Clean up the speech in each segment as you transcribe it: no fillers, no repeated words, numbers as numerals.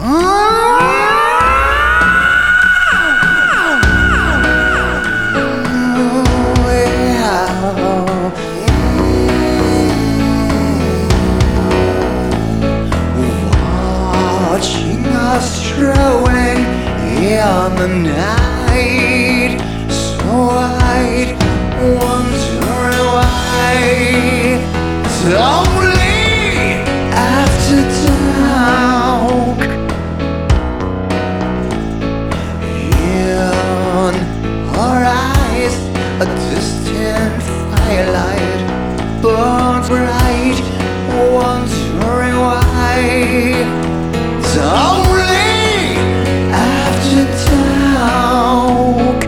Watching us strolling in the night, so I'd wonder why it's only after dark. In our eyes, a distant firelight burns bright, wondering why it's only after dark.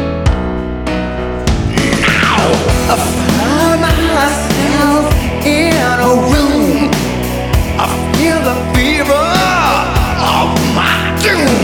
Now I find myself in a room. I feel the fever of my doom.